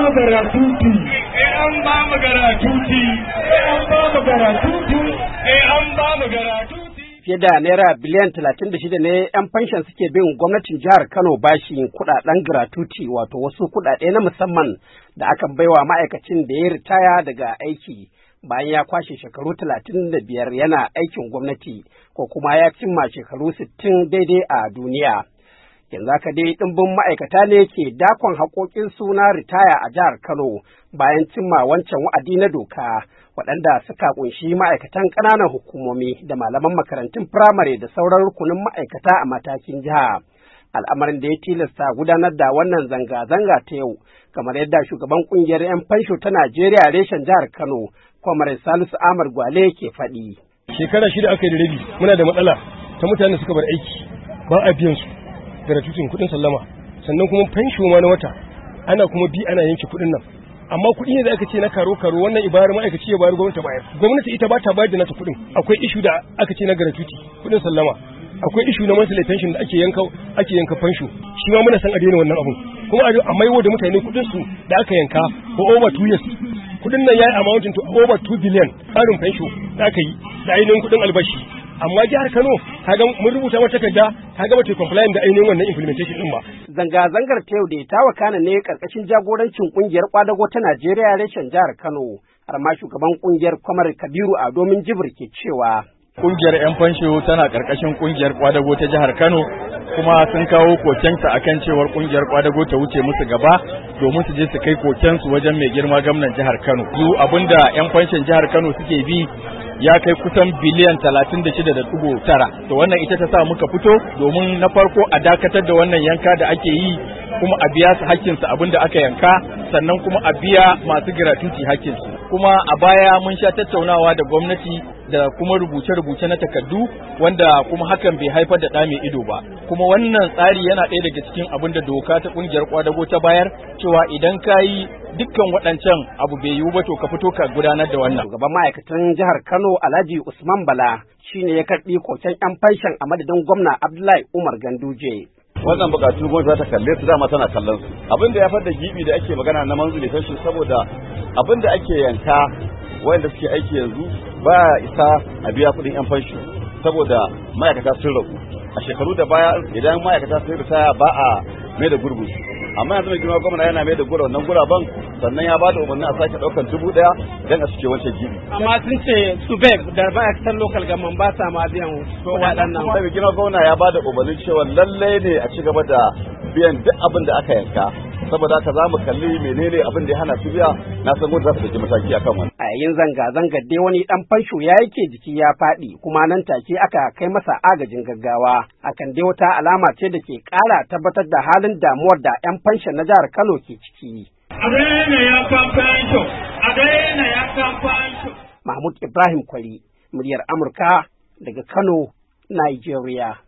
garatuti, an ba mu garatuti, an ba mu garatuti, an ba mu garatuti. Fiye da naira biliyan 36 ne 'yan fanshan suke bin gwamnatin jihar Kano bashin kuɗaɗen gratuity, wato wasu kuɗaɗe na musamman da akan baiwa ma'aikacin da ya ritaya daga aiki bayan ya kwashe shekaru 35 yana aikin gwamnati ko kuma ya cimma shekaru 60 daidai a duniya. Yanzu haka dai ɗimbin ma'aikata ne ke dakon haƙoƙin suna ritaya a jihar Kano bayan cimma wancan wa'adi na doka, waɗanda suka ƙunshi ma'aikatan ƙananan hukumomi da malaman makarantun firamare da sauran rukunin ma'aikata a matakin jiha. Al'amarin da ya tilasta gudanar da wannan zanga-zanga ta yau, kamar yadda shugaban ƙungiyar 'yan fansho ta Najeriya reshen jihar Kano, Kwamar Salisu Ahmad Gwale ke faɗi. Shekara 6 aka yi da rabi, muna da matsala ta mutane da suka bar aiki, ba a biyan su gratuitin kuɗin sallama, sannan kuma fansho ma na wata ana kuma bi ana yanke kuɗin nan. Amma kuɗi ne da aka ce na karo wannan ibarar ma'aikaci ya bayar gwamnati bayar. Gwamnati ita ba ta bayar da nata kuɗin. Akwai ishu da aka ce na gratuity kuɗin sallama. Akwai ishu na monthly pension da ake yanka fansho. Shi ma muna san a daina wannan abun. Kuma a maiwo da mutane kuɗin su da aka yanka for over 2 years. Kuɗin nan yayi amounting to over 2 billion tsarin fansho da aka yi da ainihin kuɗin albashi. Amma jihar Kano kaga mun rubuta mata takarda kaga bata compliant da ainihin wannan implementation din ba. Zanga-zangar ta yau da ta wakana ne karkashin jagorancin kungiyar kwadago ta Najeriya reshen jihar Kano, har ma shugaban kungiyar Kwamar Kabiru a domin Jibir ke cewa kungiyar 'yan fansho tana karkashin kungiyar kwadago ta jihar Kano, kuma sun kawo kokensa akan cewar kungiyar kwadago ta wuce musu gaba domin su je su kai kokensu wajen mai girma gwamnan jihar Kano. Su abinda 'yan fanshon jihar Kano suke bi ya kai kusan biliyan 36.9. To wannan ita ta sa muka fito domin na farko a dakatar da wannan yanka da ake yi, kuma a biya su hakkinsu abin da aka yanka, sannan kuma a biya masu gratuity hakkinsu. Kuma a baya mun sha tattaunawa da gwamnati da kuma rubuce-rubuce na takardu, wanda kuma hakan bai haifar da ɗa mai ido ba. Kuma wannan tsari yana ɗaya daga cikin abin da doka ta ƙungiyar kwadago ta bayar, cewa idan ka yi dukkan waɗancan abu bai yiwu ba to ka fito ka gudanar da wannan. Shugaban ma'aikatan jihar Kano Alhaji Usman Bala shine ya karɓi koken 'yan fanshan a madadin gwamna Abdullahi Umar Ganduje. Wannan bukatu gwamnati za ta kalle su, dama tana kallon su. Abin da ya fada gibi da ake magana na manzuli fashin, saboda abin da ake yanka wanda suke aiki yanzu ba isa a biya kuɗin 'yan fansho, saboda ma'aikata sun ragu. A shekaru da baya idan ma'aikata sun ritaya ba a mai da gurbin, amma yanzu mai girma gwamna yana mai da wannan guraben, sannan ya ba da umarni a sake ɗaukar 1,000 don a cike wancan gibi. Amma sun ce su da ma'aikatan local government ba sa ma biyan kuɗaɗen nan. Mai girma gwamna ya ba da umarnin cewa lallai ne a ci gaba da biyan duk abin da aka yanka, saboda haka za mu kalli menene abin da ya hana su biya, na san gwamnati za ta ɗauki mataki akan wannan. A yayin zanga-zangar dai wani ɗan fansho ya yake jiki ya faɗi, kuma nan take aka kai masa agajin gaggawa. Hakan dai wata alama ce da ke ƙara tabbatar da halin damuwar da 'yan fanshon na jihar Kano ke ciki. Mahmud Ibrahim Kwari, muryar Amurka daga Kano, Nigeria.